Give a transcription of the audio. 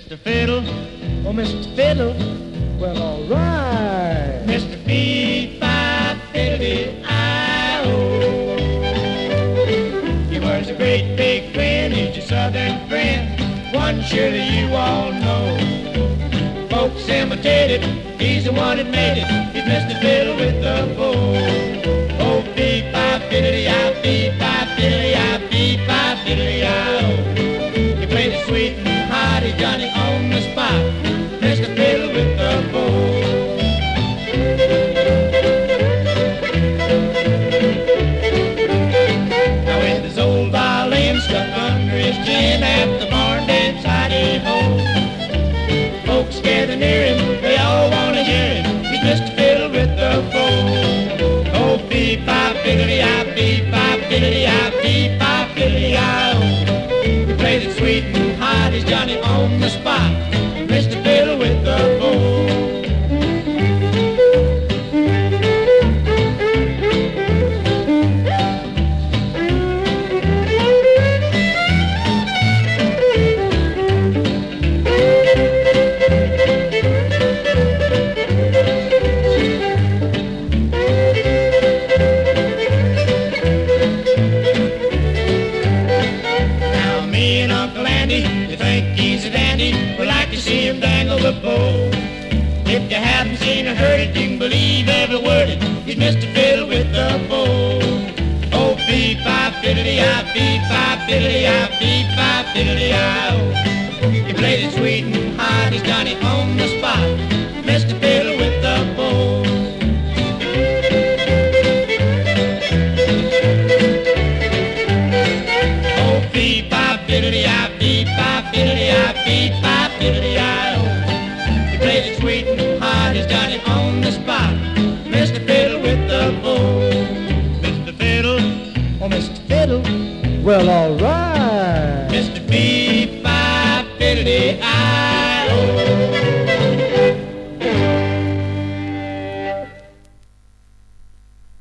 Mr. Fiddle, Oh, Mr. Fiddle, well, all right. Mr. Fiddle-I-O. He wears a great big grin, he's your southern friend, one surely you all know. Folks imitate it, he's the one that made it, he's Mr. Fiddle with the bow. Oh, beep-bop-fiddly-I, beep-bop-fiddly-I, beep-bop-fiddly-I-O. He plays it sweet and hot, he's Johnny on the spot, Mr. Fiddle with the bow. Now with his old violin stuck under his chin at the barn dance, hidey-ho. Folks gather near him, they all want to hear him, he's Mr. Fiddle with the bow. Oh, beep-bop-fiddly-I, beep-bop-fiddly-I, beep-bop-fiddly-I-O. He plays it sweet and hot, he's Johnny on the spot, Mr. Fiddle with the bow. You think he's a dandy, we'd like to see him dangle the bow. If you haven't seen or heard it, you can believe every word it, he's Mr. Fiddle with the bow. Oh, beep-bop-fiddly-I, beep-bop-fiddly-I, beep-bop-fiddly-I-O. He plays it sweet and hot, he's Johnny on the spot, Mr. Fiddle with the bow. Oh, beep-bop-fiddly-I, beep-bop-fiddly-I, beep-bop-fiddly-I-O. He plays it sweet and hot, he's Johnny on the spot, Mr. Fiddle with the bow. Mr. Fiddle, Oh, Mr. Fiddle, well, all right. Mr. Beep-bop-fiddly-I.